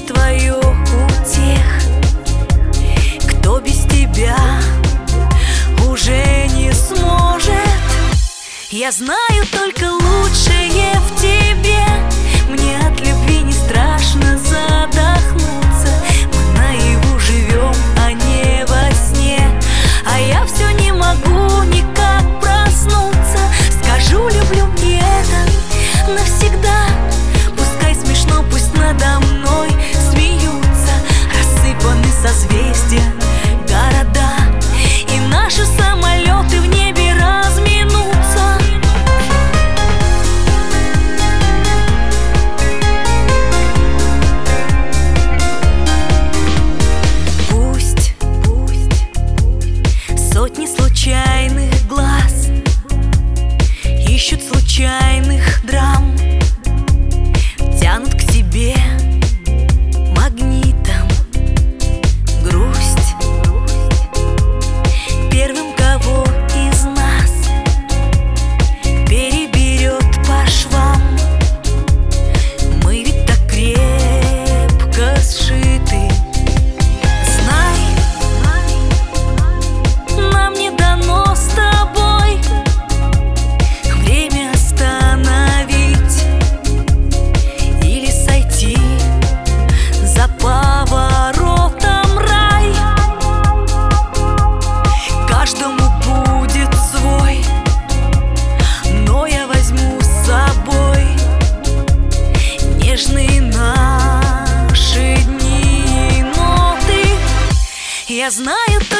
твое утех. Кто без тебя уже не сможет. Я знаю только лучшее в тебе. Мне от любви не страшно задохнуться. Мы наяву живем, а не во сне. А я все не могу никак проснуться. Скажу, люблю, мне это навсегда. Пускай смешно, пусть надо мной смеются. Рассыпаны созвездия, города, и наши самолеты в небе разминутся. Пусть сотни случайных глаз ищут случайных драм, тянут к себе магнитом грусть. Первым, кого из нас переберет по швам. Мы ведь так крепко сшиты. Знай, нам не дано с тобой время остановить или сойти за поворотом рай. Каждому будет свой, но я возьму с собой нежные наши дни, ноты. Я знаю,